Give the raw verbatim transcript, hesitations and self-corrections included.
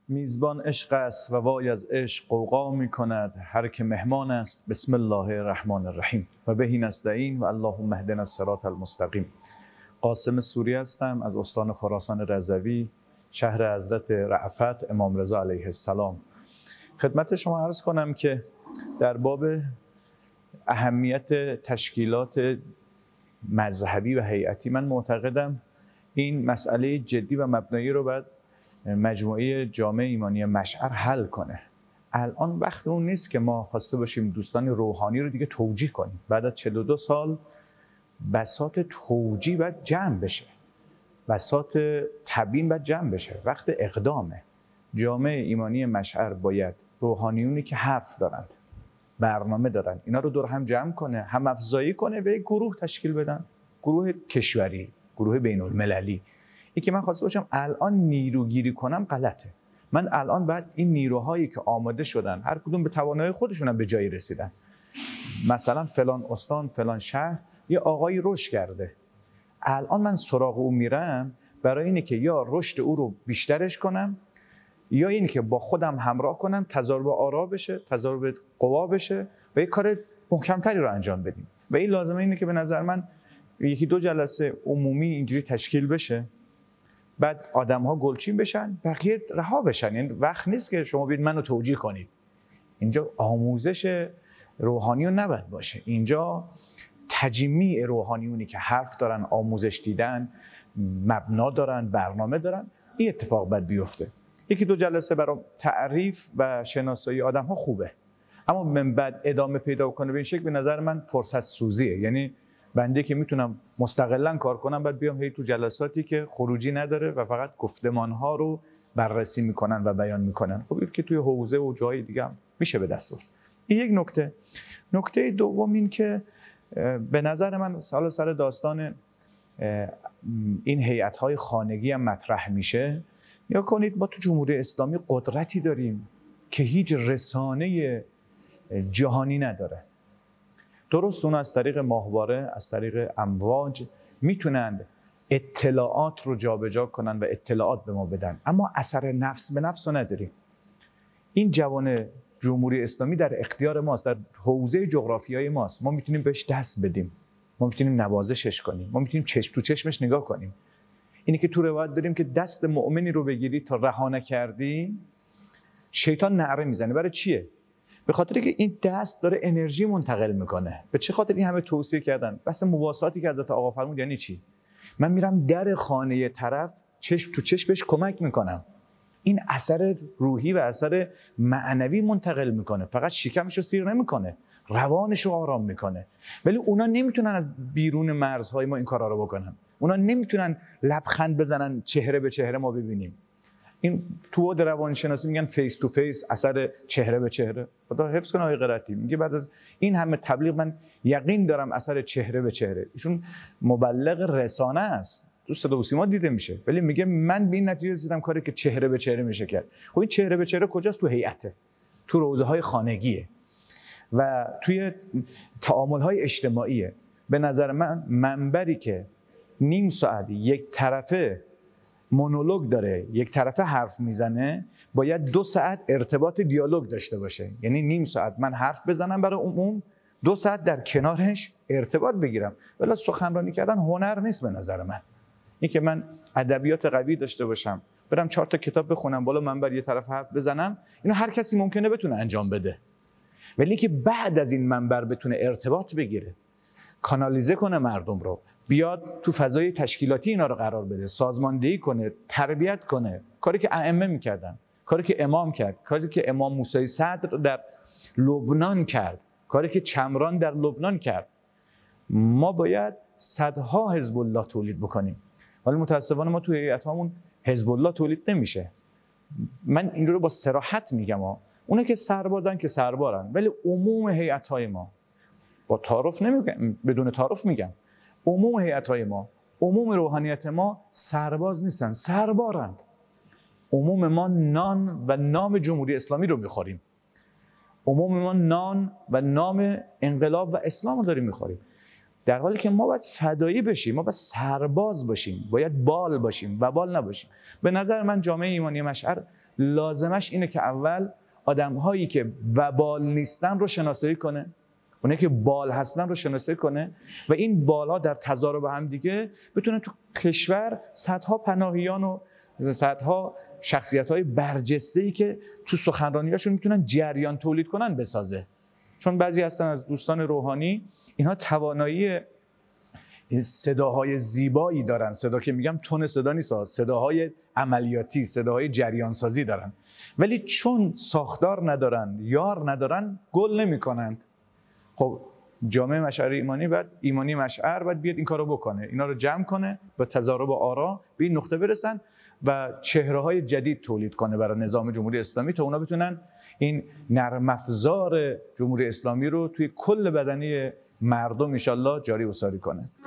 میزبان عشق است و وای از عشق غوغا می کند. هر که مهمان است بسم الله الرحمن الرحیم و بهی نستعین و اللهم اهدنا الصراط المستقیم. قاسم سوری هستم از استان خراسان رضوی، شهر حضرت رأفت امام رضا علیه السلام. خدمت شما عرض کنم که در باب اهمیت تشکیلات مذهبی و هیئتی من معتقدم این مسئله جدی و مبنایی رو باید مجموعه جامعه ایمانی مشعر حل کنه. الان وقت اون نیست که ما خواسته باشیم دوستان روحانی رو دیگه توجیه کنیم. بعد از چهل و دو سال بساط توجیه باید جمع بشه، بساط تبیین باید جمع بشه. وقت اقدامه. جامعه ایمانی مشعر باید روحانیونی که حرف دارند، برنامه دارن، اینا رو دور هم جمع کنه، هم افزایی کنه و یک گروه تشکیل بدن، گروه کشوری، گروه بین المللی. این که من خواسته باشم الان نیروگیری کنم غلطه. من الان باید این نیروهایی که آماده شدن، هر کدوم به توانایی خودشون هم به جایی رسیدن، مثلا فلان استان فلان شهر یه آقایی رشد کرده، الان من سراغ او میرم برای اینه که یا رشد او رو بیشترش کنم یا اینی که با خودم همراه کنم، تضارب آرا بشه، تضارب قوا بشه و یک کار محکمتری رو انجام بدیم. و این لازمه اینه که به نظر من یکی دو جلسه عمومی اینجوری تشکیل بشه، بعد آدم‌ها گلچین بشن، بقیه رها بشن. یعنی وقت نیست که شما بیاید منو توجیه کنید. اینجا آموزش روحانیون نباید باشه، اینجا تجمیع روحانیونی که حرف دارن، آموزش دیدن، مبنا دارن، برنامه دارن، این اتفاق باید بیفته. یکی دو جلسه برای تعریف و شناسایی آدم‌ها خوبه، اما من بعد ادامه پیدا کنه به این شکل به نظر من فرصت سوزیه. یعنی بنده که میتونم مستقلاً کار کنم بعد بیام هی تو جلساتی که خروجی نداره و فقط گفتمان‌ها رو بررسی میکنن و بیان میکنن. خب که توی حوزه و جای دیگه هم میشه به دست آورد. این یک نکته. نکته دوم این که به نظر من سال سر داستان این هیئت‌های خانگی هم مطرح میشه. یا کنید ما تو جمهوری اسلامی قدرتی داریم که هیچ رسانه جهانی نداره. درست اون از طریق ماهواره، از طریق امواج میتونند اطلاعات رو جابجا کنن و اطلاعات به ما بدن، اما اثر نفس به نفس رو نداریم. این جوان جمهوری اسلامی در اختیار ماست، در حوزه جغرافیایی ماست. ما میتونیم بهش دست بدیم، ما میتونیم نوازشش کنیم، ما میتونیم چشم تو چشمش نگاه کنیم. اینی که تو روایت داریم که دست مؤمنی رو بگیری تا رها نکردی شیطان نعره میزنه. برای چیه؟ به خاطری که این دست داره انرژی منتقل میکنه. به چه خاطر این همه توصیه کردن؟ بس مواساتی که حضرت آقا فرمود یعنی چی؟ من میرم در خانه طرف چشم تو چشم بهش کمک میکنم. این اثر روحی و اثر معنوی منتقل میکنه، فقط شکمش رو سیر نمیکنه، روانش رو آرام میکنه. ولی اونا نمیتونن از بیرون مرزهای ما این کارا رو بکنن. اونا نمیتونن لبخند بزنن چهره به چهره ما ببینیم. این تو حوزه روانشناسی میگن فیس تو فیس، اثر چهره به چهره. خدا حفظ کنه آقای قرتی میگه بعد از این همه تبلیغ من یقین دارم اثر چهره به چهره. ایشون مبلغ رسانه است، تو صدا و سیما دیده میشه، ولی میگه من به این نتیجه رسیدم کاری که چهره به چهره میشه کرد. خب این چهره به چهره کجاست؟ تو هیئته، تو روزه های خانگیه و توی تعامل های اجتماعیه. به نظر من منبری که نیم ساعت یک طرفه مونولوگ داره، یک طرفه حرف میزنه، باید دو ساعت ارتباط دیالوگ داشته باشه. یعنی نیم ساعت من حرف بزنم برای عموم، دو ساعت در کنارش ارتباط بگیرم. ولی سخنرانی کردن هنر نیست به نظر من. این که من ادبیات قوی داشته باشم، برم چهار تا کتاب بخونم، بالا منبر یه طرف حرف بزنم، اینو هر کسی ممکنه بتونه انجام بده. ولی که بعد از این منبر بتونه ارتباط بگیره، کانالیزه کنه مردم رو، بیاد تو فضای تشکیلاتی اینا رو قرار بده، سازماندهی کنه، تربیت کنه، کاری که ائمه میکردن، کاری که امام کرد، کاری که امام موسی صدر در لبنان کرد، کاری که چمران در لبنان کرد. ما باید صدها حزب الله تولید بکنیم، ولی متاسفانه ما تو هیئت‌هامون حزب الله تولید نمیشه. من این رو با صراحت میگم ها. اونا که سربازن که سربارن، ولی عموم هیئت‌های ما، با تعارف نمیگم، بدون تعارف میگم، عموم هیئت‌های ما، عموم روحانیت ما سرباز نیستن، سربارند. عموم ما نان و نام جمهوری اسلامی رو میخوریم. عموم ما نان و نام انقلاب و اسلام رو داریم میخوریم. در حالی که ما باید فدایی بشیم، ما باید سرباز باشیم، باید بال باشیم و بال نباشیم. به نظر من جامعه ایمانی مشعر لازمش اینه که اول آدم‌هایی که وبال نیستن رو شناسایی کنه، اونایی که بال هستن رو شناسایی کنه و این بال‌ها در تضارب هم دیگه بتونن تو کشور صدها پناهیان و صدها شخصیت‌های برجسته‌ای که تو سخنرانی‌هاشون میتونن جریان تولید کنن بسازه. چون بعضی هستن از دوستان روحانی، اینها توانایی صداهای زیبایی دارن، صدا که میگم تون صدا نیست، صداهای عملیاتی، صداهای جریان سازی دارن، ولی چون ساختار ندارن، یار ندارن، گل نمی‌کنند. خب جامعه مشعر ایمانی بعد ایمانی مشعر باید بیاد این کارو بکنه، اینا رو جمع کنه، با تضارب آرا به این نقطه برسن و چهره‌های جدید تولید کنه برای نظام جمهوری اسلامی تا اونا بتونن این نرم افزار جمهوری اسلامی رو توی کل بدنی مردم ان شاءالله جاری و ساری کنه.